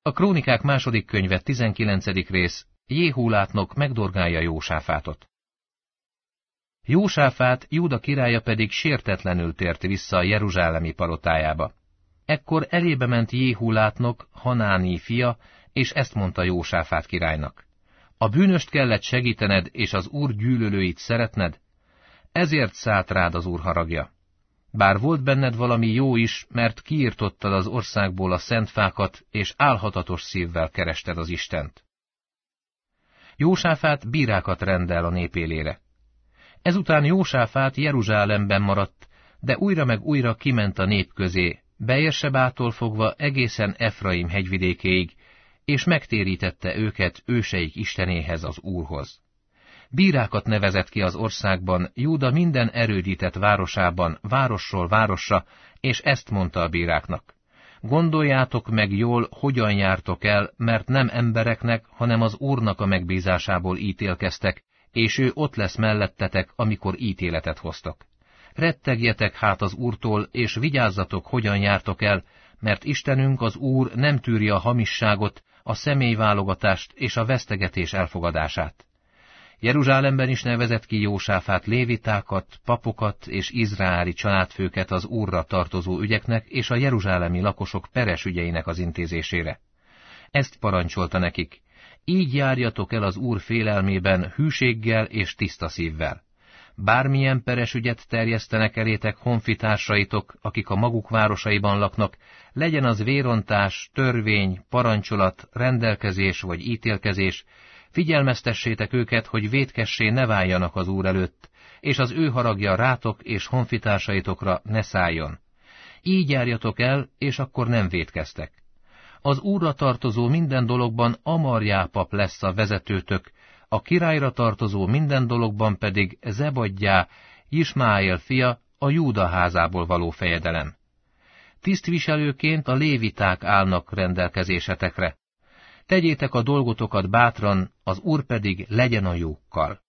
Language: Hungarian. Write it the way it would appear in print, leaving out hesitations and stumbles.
A Krónikák második könyve 19. rész. Jéhú látnok megdorgálja Jósáfátot. Jósáfát, Júda királya pedig sértetlenül tért vissza a jeruzsálemi palotájába. Ekkor elébe ment Jéhú látnok, Hanáni fia, és ezt mondta Jósáfát királynak. A bűnöst kellett segítened, és az Úr gyűlölőit szeretned? Ezért szállt rád az Úr haragja. Bár volt benned valami jó is, mert kiirtottad az országból a szent fákat, és álhatatos szívvel kerested az Istent. Jósáfát bírákat rendel a nép élére. Ezután Jósáfát Jeruzsálemben maradt, de újra meg újra kiment a nép közé, Beérsebától fogva egészen Efraim hegyvidékéig, és megtérítette őket őseik Istenéhez, az Úrhoz. Bírákat nevezett ki az országban, Júda minden erődített városában, városról városra, és ezt mondta a bíráknak. Gondoljátok meg jól, hogyan jártok el, mert nem embereknek, hanem az Úrnak a megbízásából ítélkeztek, és ő ott lesz mellettetek, amikor ítéletet hoztok. Rettegjetek hát az Úrtól, és vigyázzatok, hogyan jártok el, mert Istenünk az Úr nem tűri a hamisságot, a személyválogatást és a vesztegetés elfogadását. Jeruzsálemben is nevezett ki Jósáfát lévitákat, papokat és izraeli családfőket az Úrra tartozó ügyeknek és a jeruzsálemi lakosok peres ügyeinek az intézésére. Ezt parancsolta nekik: így járjatok el az Úr félelmében, hűséggel és tiszta szívvel. Bármilyen peres ügyet terjesztenek elétek honfitársaitok, akik a maguk városaiban laknak, legyen az vérontás, törvény, parancsolat, rendelkezés vagy ítélkezés, figyelmeztessétek őket, hogy vétkessé ne váljanak az Úr előtt, és az ő haragja rátok és honfitársaitokra ne szálljon. Így járjatok el, és akkor nem vétkeztek. Az Úrra tartozó minden dologban Amarjá pap lesz a vezetőtök, a királyra tartozó minden dologban pedig Zebadjá, Ismáel fia, a Júda házából való fejedelem. Tisztviselőként a léviták állnak rendelkezésetekre. Tegyétek a dolgotokat bátran, az Úr pedig legyen a jókkal.